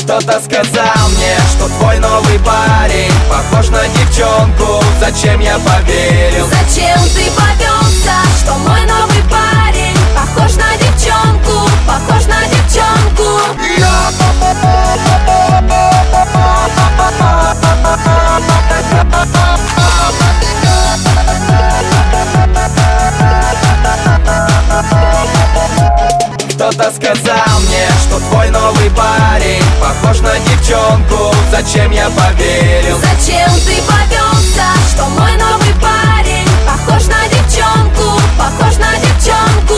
Кто-то сказал мне, что твой новый парень похож на девчонку. Зачем я поверил? Зачем ты повелся, что мой новый парень похож на девчонку, похож на девчонку? Кто-то сказал мне, что твой новый парень похож на девчонку. Зачем я поверил? Зачем ты повелся, что мой новый парень похож на девчонку, похож на девчонку?